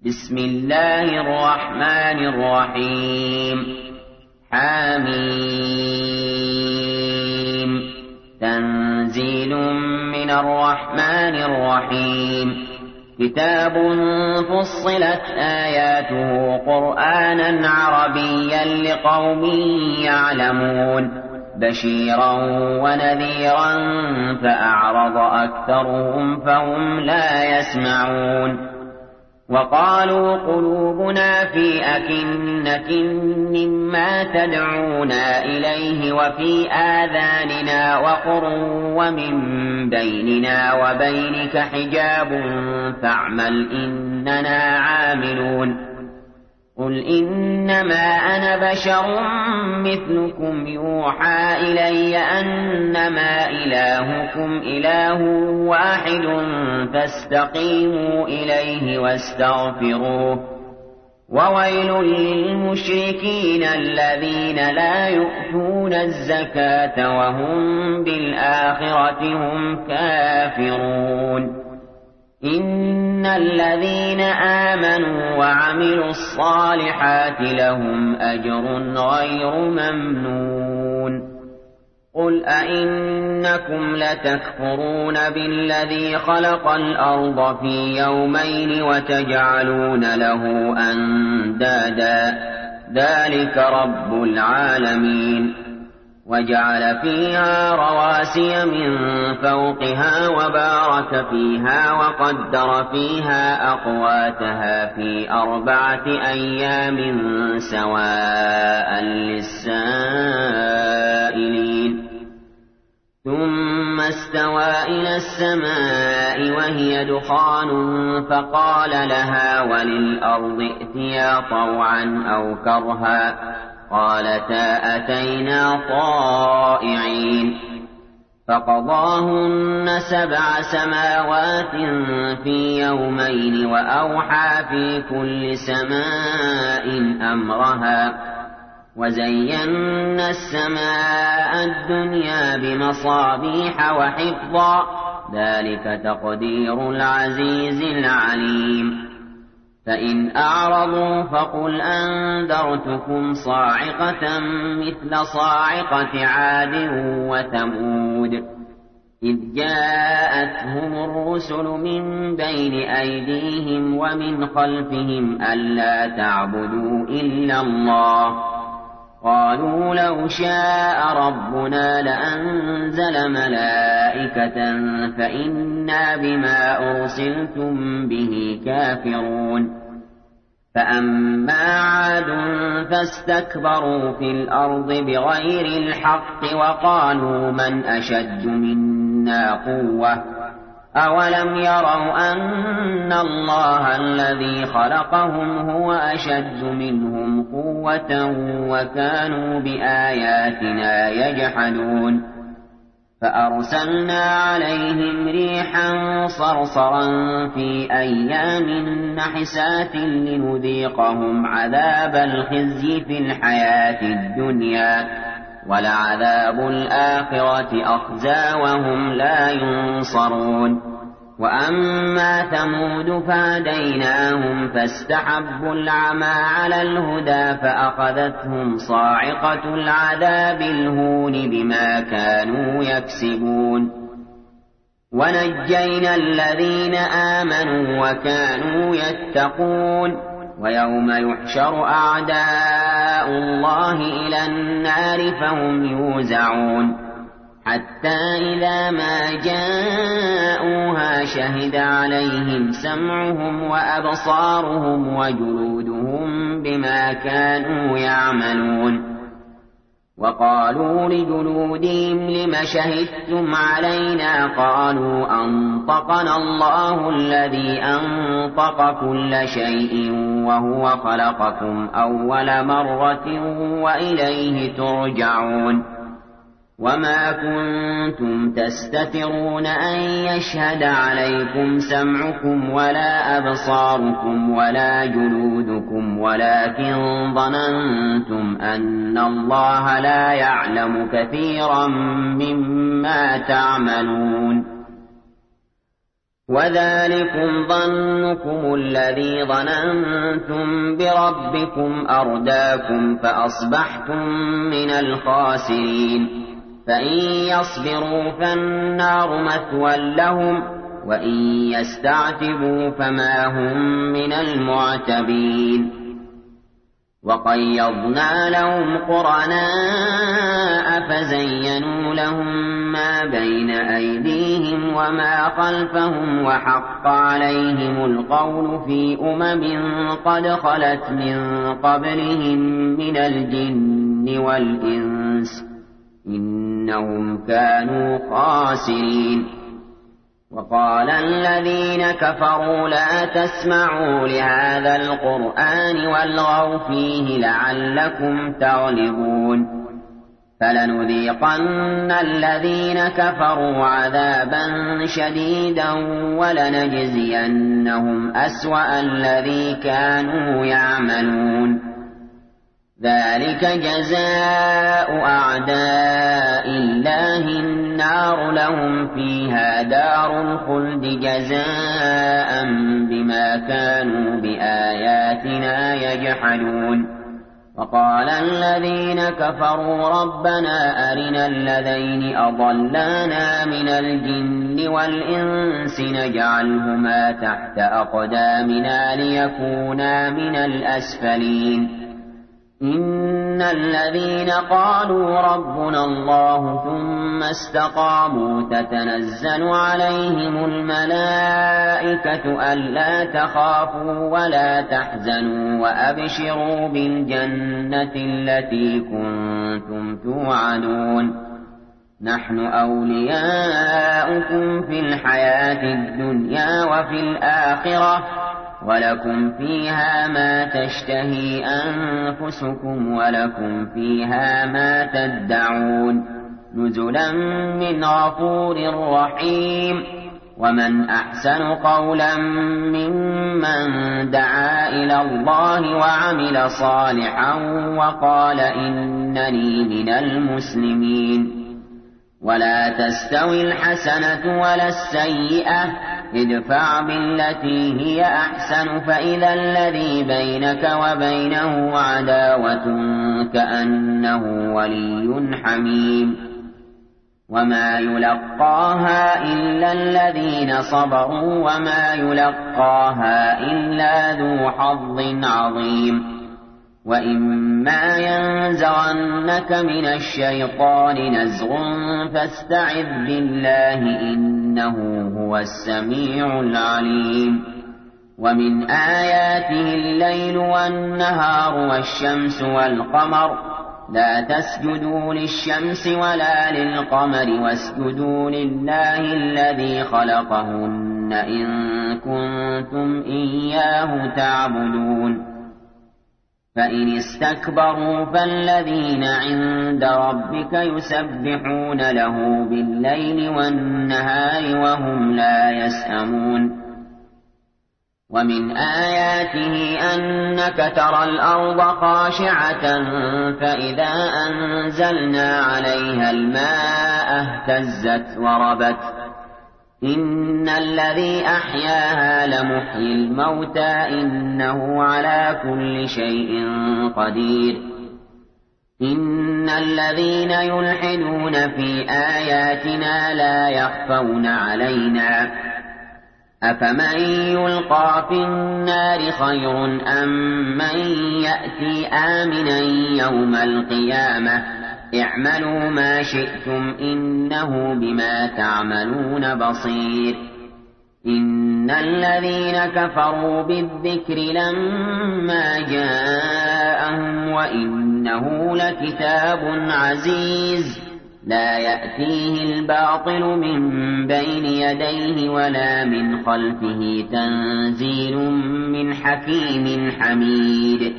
بسم الله الرحمن الرحيم حميم تنزيل من الرحمن الرحيم كتاب فصلت آياته قرآنا عربيا لقوم يعلمون بشيرا ونذيرا فأعرض أكثرهم فهم لا يسمعون وقالوا قلوبنا في أكنة مما تدعونا إليه وفي آذاننا وقر ومن بيننا وبينك حجاب فاعمل إننا عاملون قل إنما أنا بشر مثلكم يوحى إلي أنما إلهكم إله واحد فاستقيموا إليه واستغفروه وويل للمشركين الذين لا يؤتون الزكاة وهم بالآخرة هم كافرون إن الذين آمنوا وعملوا الصالحات لهم أجر غير ممنون قل أئنكم لتكفرون بالذي خلق الأرض في يومين وتجعلون له أندادا ذلك رب العالمين وجعل فيها رواسي من فوقها وبارك فيها وقدر فيها أقواتها في 4 أيام سواء للسائلين ثم استوى إلى السماء وهي دخان فقال لها وللأرض ائتيا طوعا أو كرها قالتا أتينا طائعين فقضاهن 7 سماوات في يومين وأوحى في كل سماء أمرها وزينا السماء الدنيا بمصابيح وحفظا ذلك تقدير العزيز العليم فإن أعرضوا فقل أنذرتكم صاعقة مثل صاعقة عاد وثمود إذ جاءتهم الرسل من بين أيديهم ومن خلفهم ألا تعبدوا إلا الله قالوا لو شاء ربنا لأنزل ملائكة فإنا بما أرسلتم به كافرون فأما عاد فاستكبروا في الأرض بغير الحق وقالوا من أشد منا قوة أولم يروا أن الله الذي خلقهم هو أشد منهم قوة وكانوا بآياتنا يجحدون فأرسلنا عليهم ريحا صرصرا في أيام نحسات لنذيقهم عذاب الخزي في الحياة الدنيا ولعذاب الآخرة أخزى وهم لا ينصرون وأما ثمود فهديناهم فاستحبوا العمى على الهدى فأخذتهم صاعقة العذاب الهون بما كانوا يكسبون ونجينا الذين آمنوا وكانوا يتقون ويوم يحشر أعداء الله إلى النار فهم يوزعون حتى إذا ما جاءوها شهد عليهم سمعهم وأبصارهم وجلودهم بما كانوا يعملون وقالوا لجلودهم لم شهدتم علينا قالوا أنطقنا الله الذي أنطق كل شيء وهو خلقكم أول مرة وإليه ترجعون وما كنتم تستترون أن يشهد عليكم سمعكم ولا أبصاركم ولا جلودكم ولكن ظننتم أن الله لا يعلم كثيرا مما تعملون وذلكم ظنكم الذي ظننتم بربكم أرداكم فأصبحتم من الخاسرين فإن يصبروا فالنار مثوى لهم وإن يستعتبوا فما هم من المعتبين وقيضنا لهم قرناء فزينوا لهم ما بين أيديهم وما خلفهم وحق عليهم القول في قد خلت من قبلهم من الجن والإنس إنهم كانوا خاسرين وقال الذين كفروا لا تسمعوا لهذا القرآن والغوا فيه لعلكم تغلبون فلنذيقن الذين كفروا عذابا شديدا ولنجزينهم أسوأ الذي كانوا يعملون ذلك جزاء أعداء الله النار لهم فيها دار الخلد جزاء بما كانوا بآياتنا يجحدون وقال الذين كفروا ربنا أرنا الذين أضلانا من الجن والإنس نجعلهما تحت أقدامنا ليكونا من الأسفلين إن الذين قالوا ربنا الله ثم استقاموا تتنزل عليهم الملائكة ألا تخافوا ولا تحزنوا وأبشروا بالجنة التي كنتم توعدون نحن أولياؤكم في الحياة الدنيا وفي الآخرة ولكم فيها ما تشتهي أنفسكم ولكم فيها ما تدعون نزلا من غفور رحيم ومن أحسن قولا ممن دعا إلى الله وعمل صالحا وقال إنني من المسلمين ولا تستوي الحسنة ولا السيئة ادفع بالتي هي أحسن فإذا الذي بينك وبينه عداوة كأنه ولي حميم وما يلقاها إلا الذين صبروا وما يلقاها إلا ذو حظ عظيم وإما ينزغنك من الشيطان نزغ فاستعذ بالله إنه هو السميع العليم ومن آياته الليل والنهار والشمس والقمر لا تسجدوا للشمس ولا للقمر واسجدوا لله الذي خلقهن إن كنتم إياه تعبدون فإن استكبروا فالذين عند ربك يسبحون له بالليل والنهار وهم لا يسأمون ومن آياته أنك ترى الأرض خاشعة فإذا أنزلنا عليها الماء اهتزت وربت إن الذي أحياها لمحيي الموتى إنه على كل شيء قدير إن الذين يلحدون في آياتنا لا يخفون علينا أفمن يلقى في النار خير أم من يأتي آمنا يوم القيامة اعملوا ما شئتم إنه بما تعملون بصير إن الذين كفروا بالذكر لما جاءهم وإنه لكتاب عزيز لا يأتيه الباطل من بين يديه ولا من خلفه تنزيل من حكيم حميد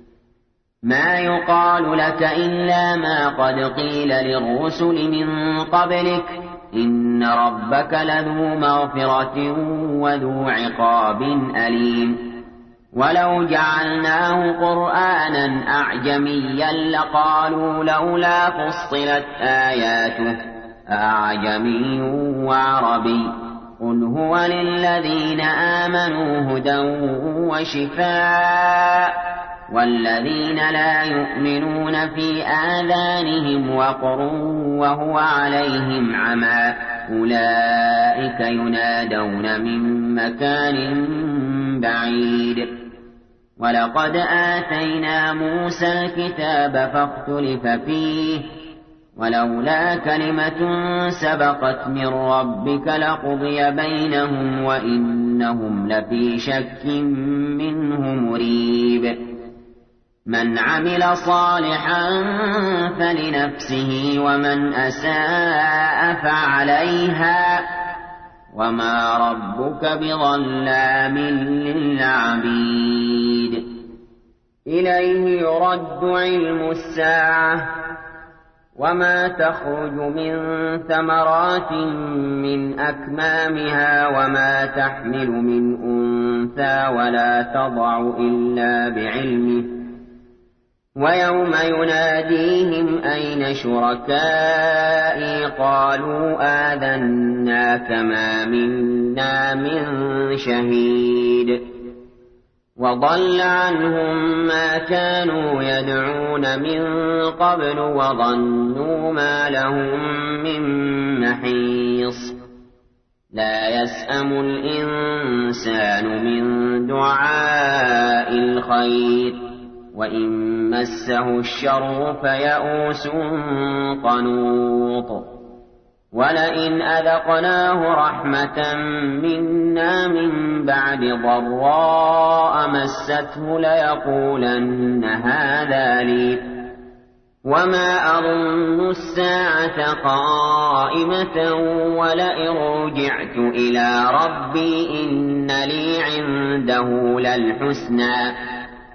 ما يقال لك إلا ما قد قيل للرسل من قبلك إن ربك لذو مغفرة وذو عقاب أليم ولو جعلناه قرآنا أعجميا لقالوا لولا فصلت آياته أعجمي وعربي قل هو للذين آمنوا هدى وشفاء والذين لا يؤمنون في آذانهم وقر وهو عليهم عمى أولئك ينادون من مكان بعيد ولقد آتينا موسى الكتاب فاختلف فيه ولولا كلمة سبقت من ربك لقضي بينهم وإنهم لفي شك منه مريب من عمل صالحا فلنفسه ومن أساء فعليها وما ربك بظلام للعبيد إليه يرد علم الساعة وما تخرج من ثمرات من أكمامها وما تحمل من أنثى ولا تضع إلا بعلمه ويوم يناديهم أين شركائي قالوا آذناك ما منا من شهيد وضل عنهم ما كانوا يدعون من قبل وظنوا ما لهم من محيص لا يسأم الإنسان من دعاء الخير وإن مسه الشر فيئوس قنوط ولئن أذقناه رحمة منا من بعد ضراء مسته ليقولن هذا لي وما أظن الساعة قائمة ولئن رجعت إلى ربي إن لي عنده للحسنى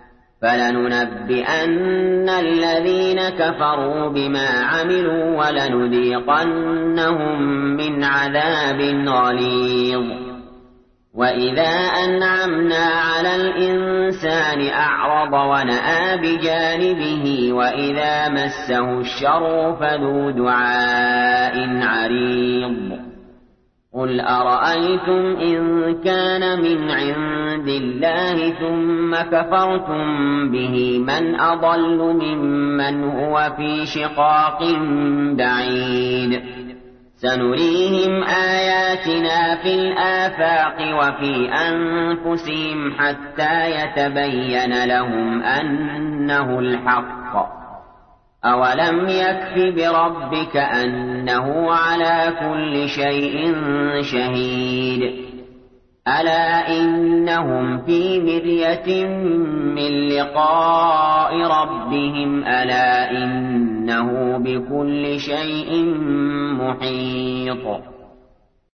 فلننبئن الذين كفروا بما عملوا ولنذيقنهم من عذاب غليظ وإذا أنعمنا على الإنسان أعرض ونأى بجانبه وإذا مسه الشر فذو دعاء عريض قل أرأيتم إن كان من عند الله ثم كفرتم به من أضل ممن هو في شقاق بعيد سنريهم آياتنا في الآفاق وفي أنفسهم حتى يتبين لهم أنه الحق أولم يكف بربك أنه على كل شيء شهيد ألا إنهم في مرية من لقاء ربهم ألا إنه بكل شيء محيط